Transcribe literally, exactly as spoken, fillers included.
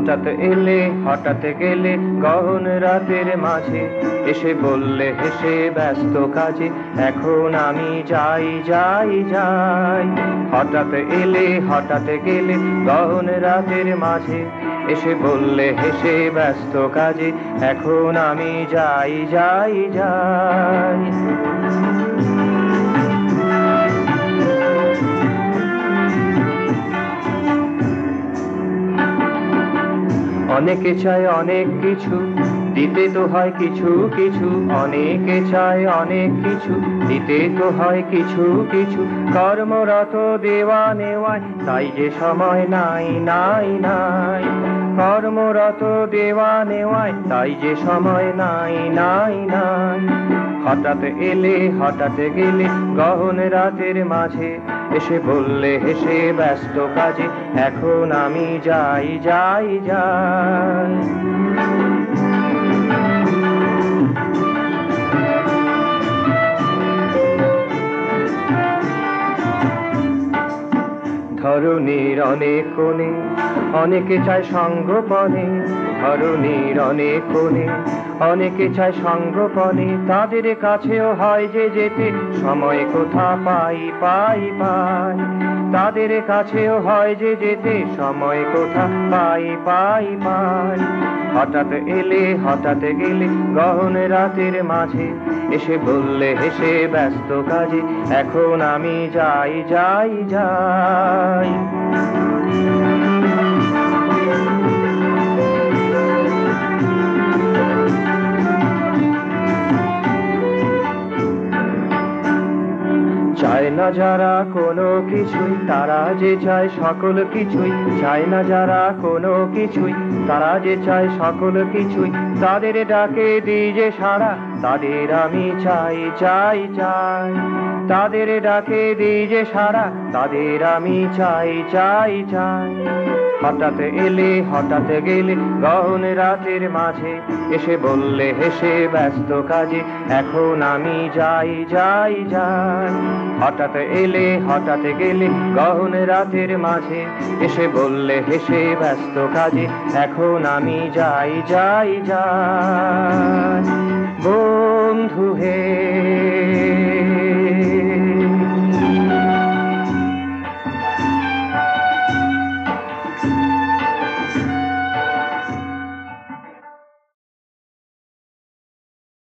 হঠাৎ এলে হঠাৎ গেলে গহন রাতের মাঝে, এসে বললে হেসে ব্যস্ত কাজে, এখন আমি যাই যাই যাই। হঠাৎ এলে হঠাৎ গেলে গহন রাতের মাঝে, এসে বললে হেসে ব্যস্ত কাজে, এখন আমি যাই যাই যাই। অনেকে চায় অনেক কিছু, দিতে তো হয় কিছু কিছু। অনেকে চায় অনেক কিছু, দিতে তো হয় কিছু কিছু। কর্মরত দেওয়া নেওয়ায় তাই যে সময় নাই নাই নাই। কর্মরত দেওয়া নেওয়ায় তাই যে সময় নাই নাই নাই। হঠাৎ এলে হঠাৎ গেলে গহন রাতের মাঝে, এসে বললে হেসে ব্যস্ত কাজে, এখন আমি যাই যাই যাই। ধরণীর অনেক কোণে অনেকে চায় সঙ্গপনে, ধরণীর অনেক কোণে অনেকে চায় সঙ্গপনে, তাদের কাছেও হয় যে যেতে সময় কোথা পাই পাই পাই। তাদের কাছেও হয় যে যেতে সময় কোথা পাই পাই পাই। হঠাৎ এলে হঠাৎ গেলে গহন রাতের মাঝে, এসে বললে হেসে ব্যস্ত কাজে, এখন আমি যাই যাই যাই। চায় না যারা কোনো কিছুই, তারা যে চায় সকল কিছুই। চায় না যারা কোনো কিছুই, তারা যে চায় সকল কিছুই। তাদের ডাকে দিই যে সাড়া, তাদের আমি চাই চাই চাই। তাদের ডাকে দিই যে সাড়া, তাদের আমি চাই চাই চাই। হঠাৎ এলে হঠাৎ গেলে গহন রাতের মাঝে, এসে বললে হেসে ব্যস্ত কাজে, এখন আমি যাই যাই যাই। হঠাৎ এলে হঠাৎ গেলে গহন রাতের মাঝে, এসে বললে হেসে ব্যস্ত কাজে, এখন আমি যাই যাই যাই। বন্ধু হে